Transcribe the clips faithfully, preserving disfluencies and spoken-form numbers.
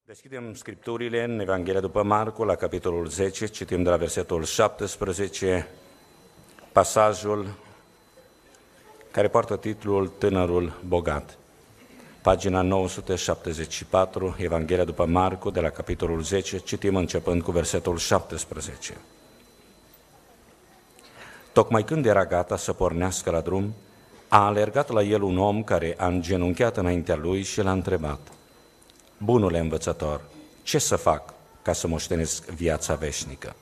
Deschidem Scripturile în Evanghelia după Marcu, la capitolul zece, citim de la versetul șaptesprezece, pasajul care poartă titlul Tânărul bogat. Pagina nouă sute șaptezeci și patru, Evanghelia după Marcu, de la capitolul zece, citim începând cu versetul șaptesprezece. Tocmai când era gata să pornească la drum, a alergat la el un om care a îngenunchiat înaintea lui și l-a întrebat: Bunule învățător, ce să fac ca să moștenesc viața veșnică?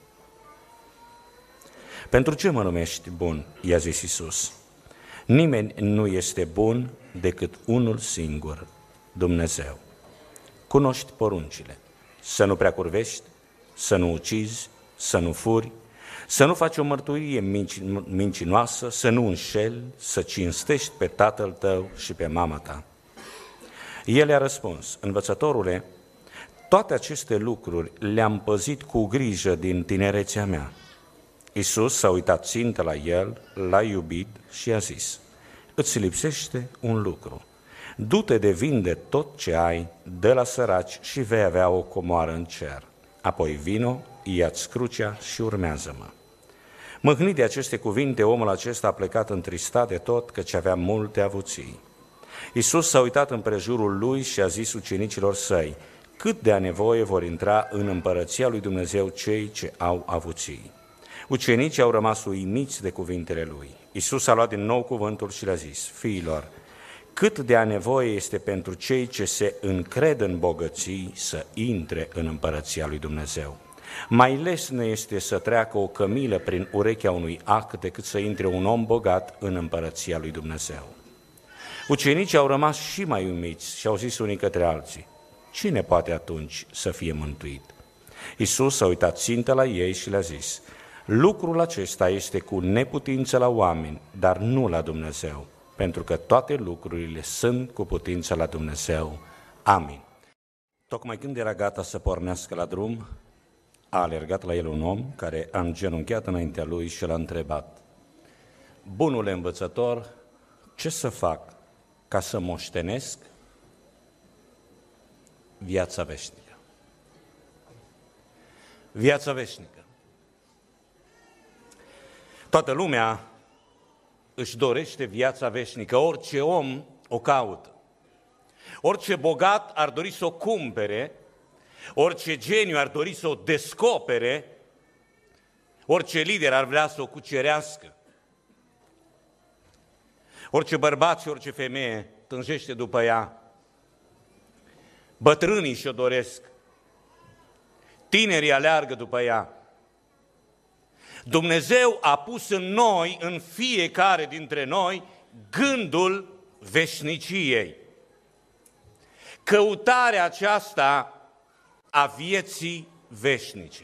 Pentru ce mă numești bun? I-a zis Iisus. Nimeni nu este bun decât unul singur, Dumnezeu. Cunoști poruncile: să nu prea curvești, să nu ucizi, să nu furi, să nu faci o mărturie mincinoasă, să nu înșeli, să cinstești pe tatăl tău și pe mama ta. El i-a răspuns: Învățătorule, toate aceste lucruri le-am păzit cu grijă din tinerețea mea. Iisus s-a uitat țintă la el, l-a iubit și a zis: Îți lipsește un lucru. Du-te de vinde tot ce ai, dă la săraci și vei avea o comoară în cer. Apoi vino, ia-ți crucea și urmează-mă. Mâhnit de aceste cuvinte, omul acesta a plecat întristat de tot, căci avea multe avuții. Iisus s-a uitat împrejurul lui și a zis ucenicilor săi: Cât de a nevoie vor intra în împărăția lui Dumnezeu cei ce au avuții. Ucenicii au rămas uimiți de cuvintele lui. Iisus a luat din nou cuvântul și le-a zis: Fiilor, cât de a nevoie este pentru cei ce se încred în bogății să intre în împărăția lui Dumnezeu. Mai lesne este să treacă o cămilă prin urechea unui ac decât să intre un om bogat în împărăția lui Dumnezeu. Ucenicii au rămas și mai uimiți și au zis unii către alții: Cine poate atunci să fie mântuit? Iisus s-a uitat țintă la ei și le-a zis: Lucrul acesta este cu neputință la oameni, dar nu la Dumnezeu, pentru că toate lucrurile sunt cu putință la Dumnezeu. Amin. Tocmai când era gata să pornească la drum, a alergat la el un om care a îngenunchiat înaintea lui și l-a întrebat: Bunule învățător, ce să fac ca să moștenesc viața veșnică? Viața veșnică. Toată lumea își dorește viața veșnică, orice om o caută. Orice bogat ar dori să o cumpere, orice geniu ar dori să o descopere, orice lider ar vrea să o cucerească. Orice bărbat și orice femeie tânjește după ea. Bătrânii și-o doresc. Tinerii aleargă după ea. Dumnezeu a pus în noi, în fiecare dintre noi, gândul veșniciei. Căutarea aceasta a vieții veșnice.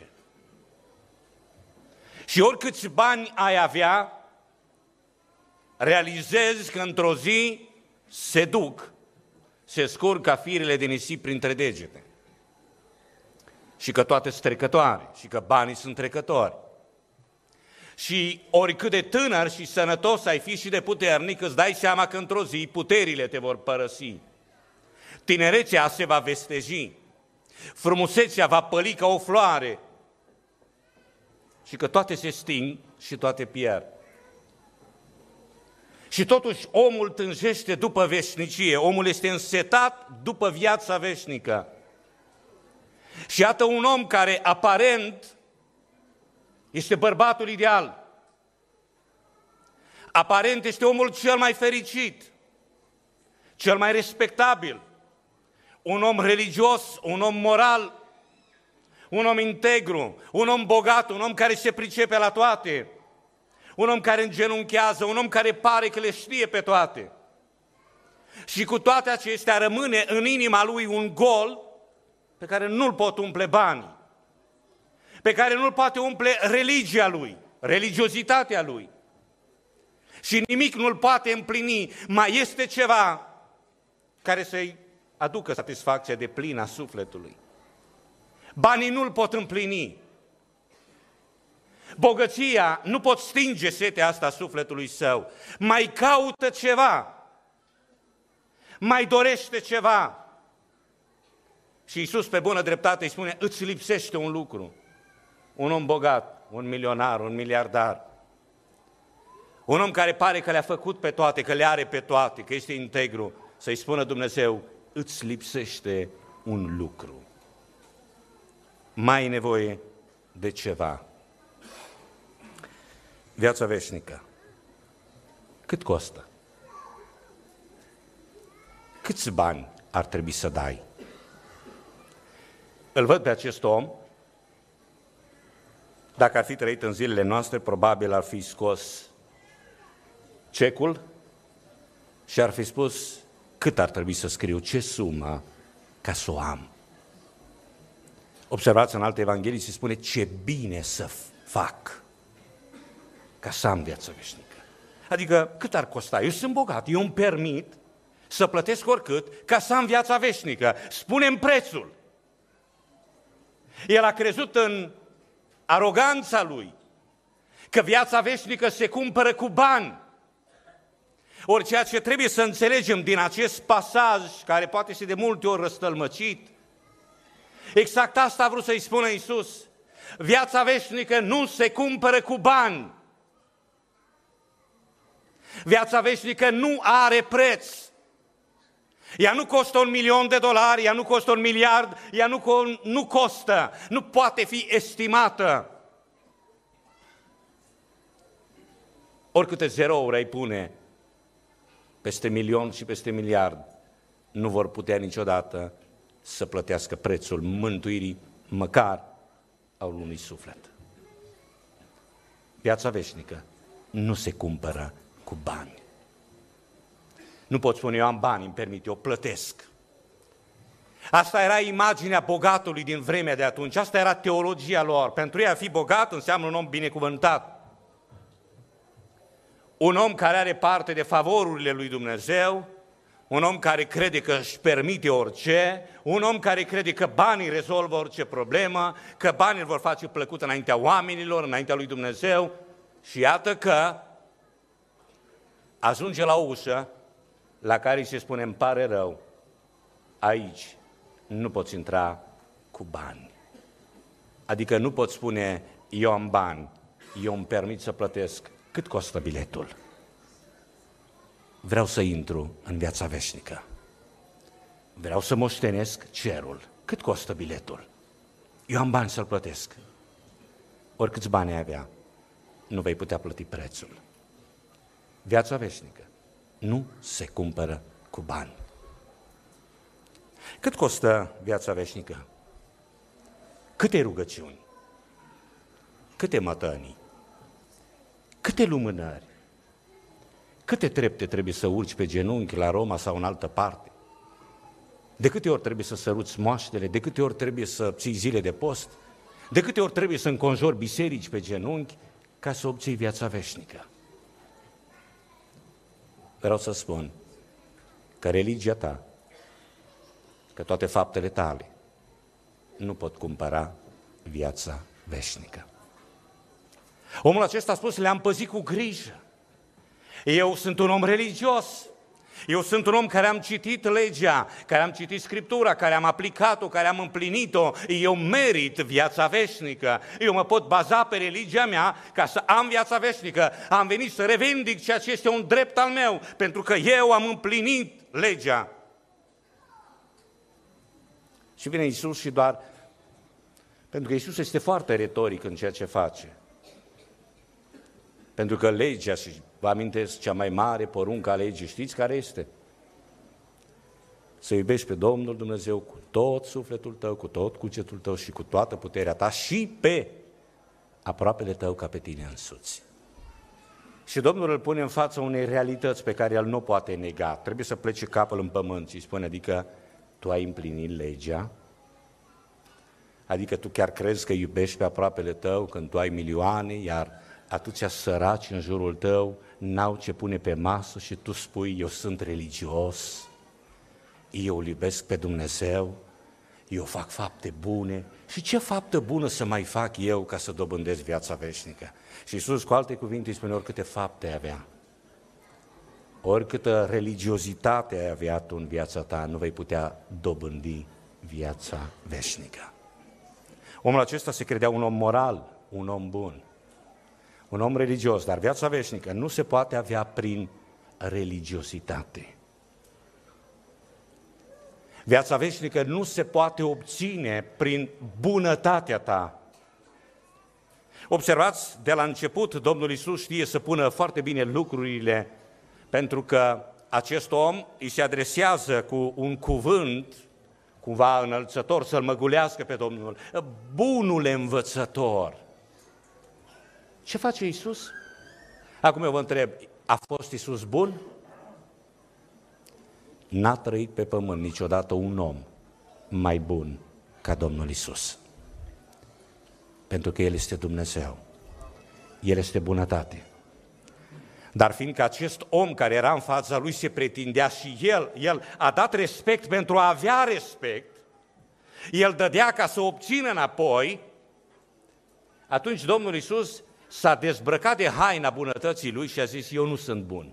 Și oricâți bani ai avea, realizezi că într-o zi se duc, se scurg ca firele de nisip printre degete. Și că toate sunt trecătoare, și că banii sunt trecători. Și oricât de tânăr și sănătos ai fi și de puternic, îți dai seama că într-o zi puterile te vor părăsi. Tinerețea se va vesteji, frumusețea va păli ca o floare și că toate se sting și toate pierd. Și totuși omul tânjește după veșnicie, omul este însetat după viața veșnică. Și iată un om care aparent este bărbatul ideal. Aparent este omul cel mai fericit, cel mai respectabil, un om religios, un om moral, un om integru, un om bogat, un om care se pricepe la toate, un om care îngenunchează, un om care pare că le știe pe toate. Și cu toate acestea rămâne în inima lui un gol pe care nu-l pot umple banii, pe care nu-l poate umple religia lui, religiozitatea lui. Și nimic nu-l poate împlini. Mai este ceva care să-i aducă satisfacția de plină a sufletului. Banii nu-l pot împlini. Bogăția nu pot stinge setea asta a sufletului său. Mai caută ceva. Mai dorește ceva. Și Iisus pe bună dreptate îi spune, îți lipsește un lucru. Un om bogat, un milionar, un miliardar, un om care pare că le-a făcut pe toate, că le are pe toate, că este integru, să-i spună Dumnezeu, îți lipsește un lucru. Mai ai nevoie de ceva. Viața veșnică. Cât costă? Câți bani ar trebui să dai? Îl văd pe acest om, dacă ar fi trăit în zilele noastre, probabil ar fi scos cecul și ar fi spus cât ar trebui să scriu, ce sumă ca să o am. Observați, în alte evanghelii se spune ce bine să fac ca să am viață veșnică. Adică cât ar costa? Eu sunt bogat, eu îmi permit să plătesc oricât ca să am viața veșnică. Spune-mi prețul. El a crezut în aroganța lui, că viața veșnică se cumpără cu bani. Ori ceea ce trebuie să înțelegem din acest pasaj, care poate fi de multe ori răstălmăcit, exact asta a vrut să-i spună Iisus. Viața veșnică nu se cumpără cu bani. Viața veșnică nu are preț. Ea nu costă un milion de dolari, ea nu costă un miliard, ea nu, nu costă, nu poate fi estimată. Oricâte zerouri ai pune peste milion și peste miliard, nu vor putea niciodată să plătească prețul mântuirii, măcar al unui suflet. Viața veșnică nu se cumpără cu bani. Nu pot spune, eu am bani, îmi permit, eu plătesc. Asta era imaginea bogatului din vremea de atunci, asta era teologia lor. Pentru ei a fi bogat înseamnă un om binecuvântat. Un om care are parte de favorurile lui Dumnezeu, un om care crede că își permite orice, un om care crede că banii rezolvă orice problemă, că banii îl vor face plăcut înaintea oamenilor, înaintea lui Dumnezeu. Și iată că ajunge la o ușă la care îi se spune, îmi pare rău, aici nu poți intra cu bani. Adică nu poți spune, eu am bani, eu îmi permit să plătesc. Cât costă biletul? Vreau să intru în viața veșnică. Vreau să moștenesc cerul. Cât costă biletul? Eu am bani să-l plătesc. Oricâți bani ai avea, nu vei putea plăti prețul. Viața veșnică nu se cumpără cu bani. Cât costă viața veșnică? Câte rugăciuni? Câte mătănii? Câte lumânări? Câte trepte trebuie să urci pe genunchi la Roma sau în altă parte? De câte ori trebuie să săruți moaștele? De câte ori trebuie să ții zile de post? De câte ori trebuie să înconjori biserici pe genunchi ca să obții viața veșnică? Vreau să spun că religia ta, că toate faptele tale nu pot cumpăra viața veșnică. Omul acesta a spus, le-am păzit cu grijă. Eu sunt un om religios. Eu sunt un om care am citit legea, care am citit Scriptura, care am aplicat-o, care am împlinit-o. Eu merit viața veșnică. Eu mă pot baza pe religia mea ca să am viața veșnică. Am venit să revendic ceea ce este un drept al meu, pentru că eu am împlinit legea. Și vine Iisus și doar... Pentru că Iisus este foarte retoric în ceea ce face. Pentru că legea, și vă amintesc, cea mai mare poruncă a legii, știți care este? Să iubești pe Domnul Dumnezeu cu tot sufletul tău, cu tot cugetul tău și cu toată puterea ta și pe aproapele tău ca pe tine însuți. Și Domnul îl pune în fața unei realități pe care el nu poate nega. Trebuie să plece capul în pământ și spune, adică tu ai împlinit legea? Adică tu chiar crezi că iubești pe aproapele tău când tu ai milioane, iar atâția săraci în jurul tău n-au ce pune pe masă și tu spui, eu sunt religios, eu îl iubesc pe Dumnezeu, eu fac fapte bune. Și ce faptă bună să mai fac eu ca să dobândesc viața veșnică? Și Iisus, cu alte cuvinte, îi spune, oricâte fapte ai avea, oricâtă religiozitate ai avea tu în viața ta, nu vei putea dobândi viața veșnică. Omul acesta se credea un om moral, un om bun, un om religios, dar viața veșnică nu se poate avea prin religiozitate. Viața veșnică nu se poate obține prin bunătatea ta. Observați, de la început, Domnul Iisus știe să pună foarte bine lucrurile, pentru că acest om îi se adresează cu un cuvânt, cumva înălțător, să-l măgulească pe Domnul. Bunule învățător! Ce face Iisus? Acum eu vă întreb, a fost Iisus bun? N-a trăit pe pământ niciodată un om mai bun ca Domnul Iisus. Pentru că El este Dumnezeu. El este bunătate. Dar fiindcă acest om care era în fața lui se pretindea și el, el a dat respect pentru a avea respect, el dădea ca să obțină înapoi, atunci Domnul Iisus s-a dezbrăcat de haina bunătății lui și a zis, eu nu sunt bun.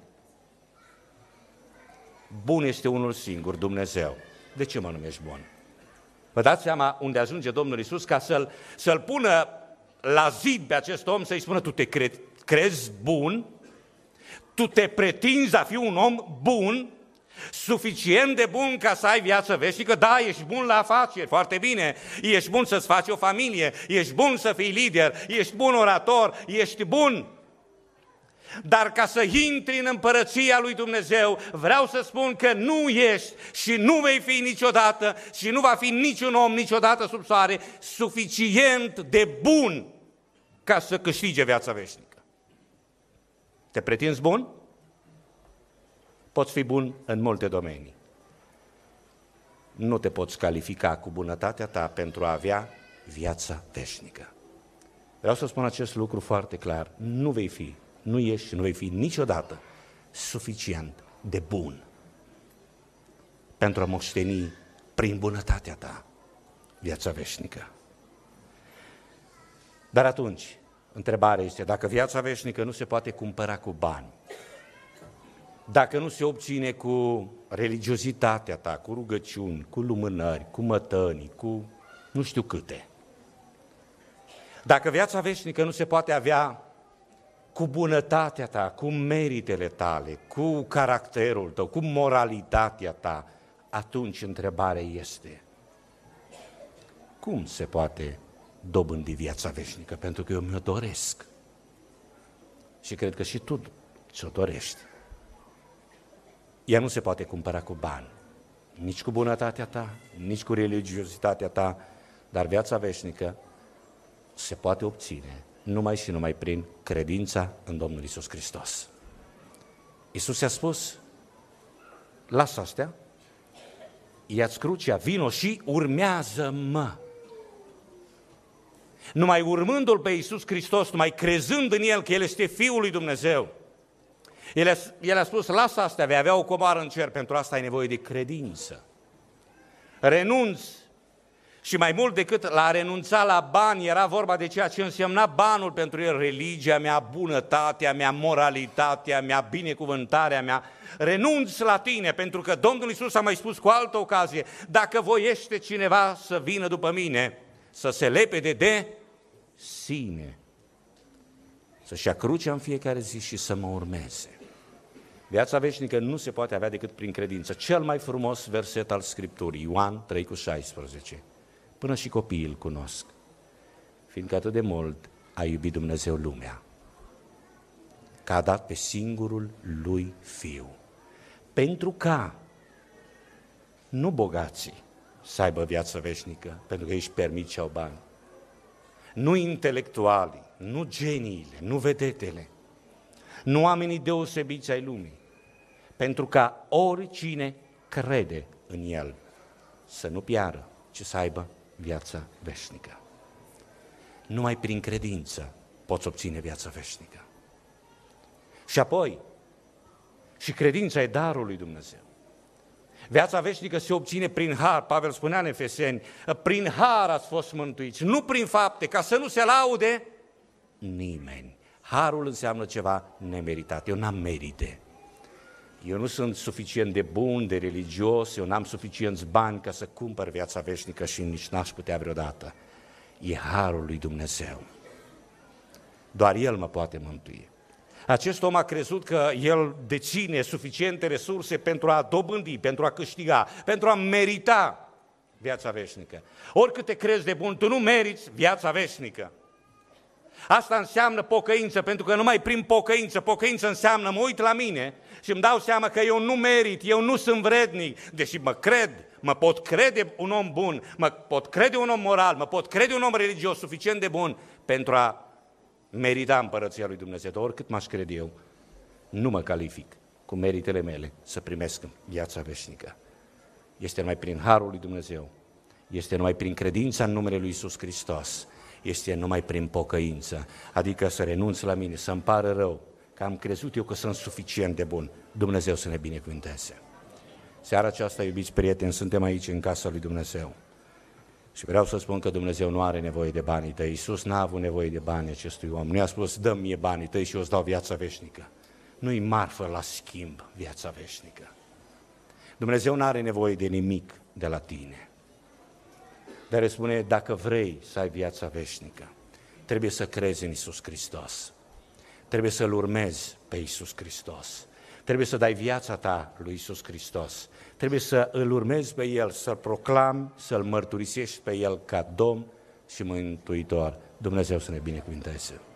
Bun este unul singur, Dumnezeu. De ce mă numești bun? Vă dați seama unde ajunge Domnul Iisus ca să-l, să-l pună la zid pe acest om, să-i spună, tu te cre- crezi bun? Tu te pretinzi a fi un om bun, suficient de bun ca să ai viață veșnică? Da, ești bun la afaceri, foarte bine, ești bun să-ți faci o familie, ești bun să fii lider, ești bun orator, ești bun. Dar ca să intri în împărăția lui Dumnezeu, vreau să spun că nu ești și nu vei fi niciodată și nu va fi niciun om niciodată sub soare suficient de bun ca să câștige viața veșnică. Te pretinzi bun? Poți fi bun în multe domenii. Nu te poți califica cu bunătatea ta pentru a avea viața veșnică. Vreau să spun acest lucru foarte clar. Nu vei fi, nu ești și nu vei fi niciodată suficient de bun pentru a moșteni prin bunătatea ta viața veșnică. Dar atunci, întrebarea este, dacă viața veșnică nu se poate cumpăra cu bani, dacă nu se obține cu religiozitatea ta, cu rugăciuni, cu lumânări, cu mătănii, cu nu știu câte, dacă viața veșnică nu se poate avea cu bunătatea ta, cu meritele tale, cu caracterul tău, cu moralitatea ta, atunci întrebarea este, cum se poate dobândi viața veșnică? Pentru că eu mi-o doresc. Și cred că și tu ți-o dorești. Ea nu se poate cumpăra cu bani, nici cu bunătatea ta, nici cu religiozitatea ta, dar viața veșnică se poate obține numai și numai prin credința în Domnul Iisus Hristos. Iisus i-a spus, lasă astea, ia-ți crucea, vino și urmează-mă. Numai urmându-L pe Iisus Hristos, numai crezând în El că El este Fiul lui Dumnezeu, El a, El a spus, lasă astea, vei avea o comoară în cer, pentru asta ai nevoie de credință. Renunți. Și mai mult decât la a renunța la bani, era vorba de ceea ce însemna banul pentru el, religia mea, bunătatea mea, moralitatea mea, binecuvântarea mea. Renunți la tine, pentru că Domnul Iisus a mai spus cu altă ocazie, dacă voiește cineva să vină după mine, să se lepede de sine, să-și ia crucea în fiecare zi și să mă urmeze. Viața veșnică nu se poate avea decât prin credință. Cel mai frumos verset al Scripturii, Ioan trei cu șaisprezece. Până și copiii îl cunosc, fiindcă atât de mult a iubit Dumnezeu lumea, că a dat pe singurul lui Fiu, pentru ca nu bogații să aibă viață veșnică, pentru că ei își permit și au bani, nu intelectualii, nu geniile, nu vedetele, nu oamenii deosebiți ai lumii, pentru ca oricine crede în El să nu piară, ci să aibă viața veșnică. Numai prin credință poți obține viața veșnică. Și apoi, și credința e darul lui Dumnezeu. Viața veșnică se obține prin har, Pavel spunea în Efeseni, prin har ați fost mântuiți, nu prin fapte, ca să nu se laude nimeni. Harul înseamnă ceva nemeritat, eu n-am merite. Eu nu sunt suficient de bun, de religios, eu n-am suficienți bani ca să cumpăr viața veșnică și nici n-aș putea vreodată. E harul lui Dumnezeu. Doar El mă poate mântui. Acest om a crezut că el deține suficiente resurse pentru a dobândi, pentru a câștiga, pentru a merita viața veșnică. Oricât te crezi de bun, tu nu meriți viața veșnică. Asta înseamnă pocăință, pentru că numai prin pocăință, pocăință înseamnă mă uit la mine și îmi dau seama că eu nu merit, eu nu sunt vrednic, deși mă cred, mă pot crede un om bun, mă pot crede un om moral, mă pot crede un om religios suficient de bun pentru a merita împărăția lui Dumnezeu. Dar oricât m-aș crede eu, nu mă calific cu meritele mele să primesc viața veșnică. Este numai prin harul lui Dumnezeu, este numai prin credința în numele lui Iisus Hristos, este numai prin pocăință, adică să renunț la mine, să-mi pară rău, că am crezut eu că sunt suficient de bun. Dumnezeu să ne binecuvânteze. Seara aceasta, iubiți prieteni, suntem aici în casa lui Dumnezeu. Și vreau să spun că Dumnezeu nu are nevoie de banii tăi. Iisus n-a avut nevoie de banii acestui om. Nu i-a spus, dă-mi mie banii tăi și eu îți dau viața veșnică. Nu-i marfă la schimb viața veșnică. Dumnezeu nu are nevoie de nimic de la tine. Dar îți spune, dacă vrei să ai viața veșnică, trebuie să crezi în Iisus Hristos. Trebuie să-L urmezi pe Iisus Hristos. Trebuie să dai viața ta lui Iisus Hristos. Trebuie să îl urmezi pe El, să-L proclami, să-L mărturisești pe El ca Domn și Mântuitor. Dumnezeu să ne binecuvânteze.